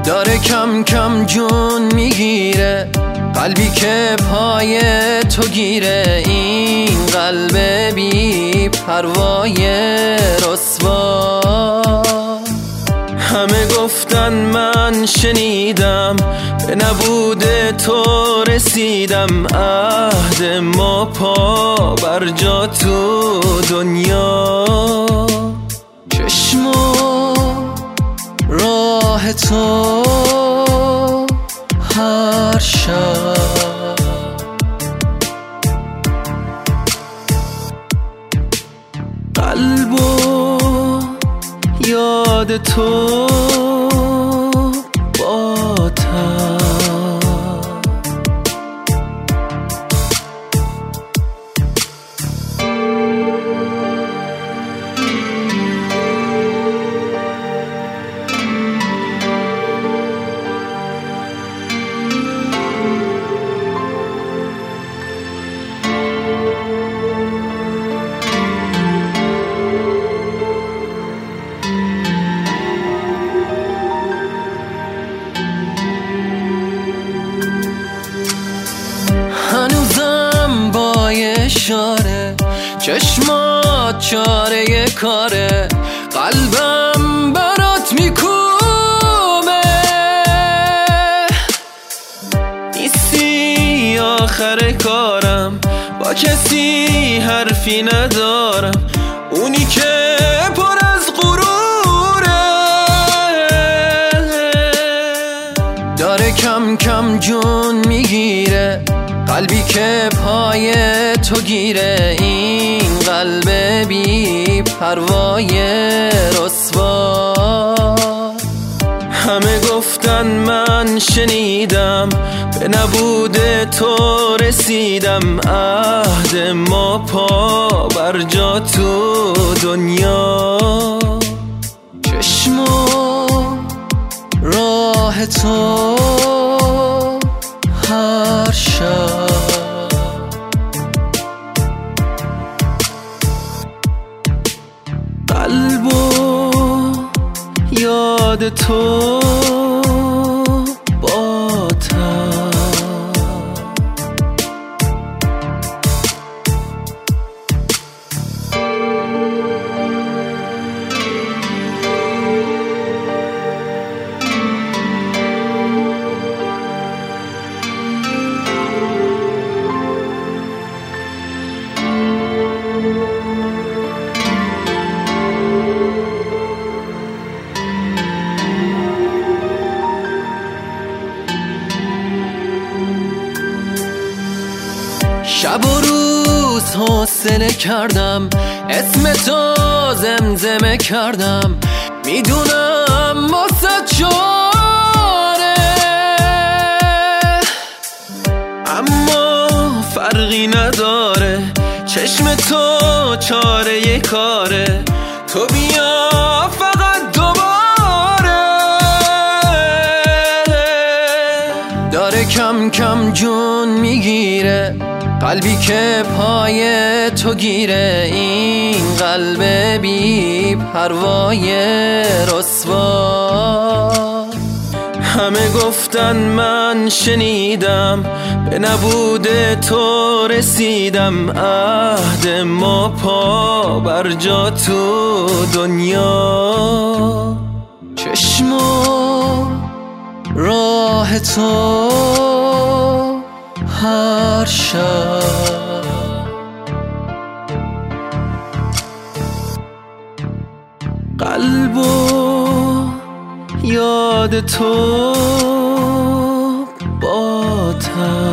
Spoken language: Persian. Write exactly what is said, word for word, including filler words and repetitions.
داره کم کم جون میگیره، قلبی که پای تو گیره، این قلب بی پروای رسوا. همه گفتن من شنیدم، به نبود تو رسیدم، عهد ما پا بر جا تو دنیا. چشم و راه تو هر شب، قلب و یاد تو با تب. هنوزم با اشاره چشمات چاره کاره، قلبم برات میکوبه. نیستی آخر کارم، با کسی حرفی ندارم، اونی که پر از غروره. داره کم کم جون میگیره، قلبی که پای تو گیره، این قلب بی پروای رسوا. همه گفتن من شنیدم، به نبود تو رسیدم، عهد ما پا بر جا تو دنیا. چشم و راه تو هر شب، قلب و یاد تو با تب. شب و روز حوصله کردم، اسم تو زمزمه کردم، میدونم واسه چاره، اما فرقی نداره، چشم تو چاره کاره، تو بیا فقط دوباره. داره کم کم جون میگیره، قلبی که پای تو گیره، این قلب بی پروای رسوا. همه گفتن من شنیدم، به نبود تو رسیدم، عهد ما پا بر جا تو دنیا. چشم و راه تو هر شب، قلب و یاد تو با تب.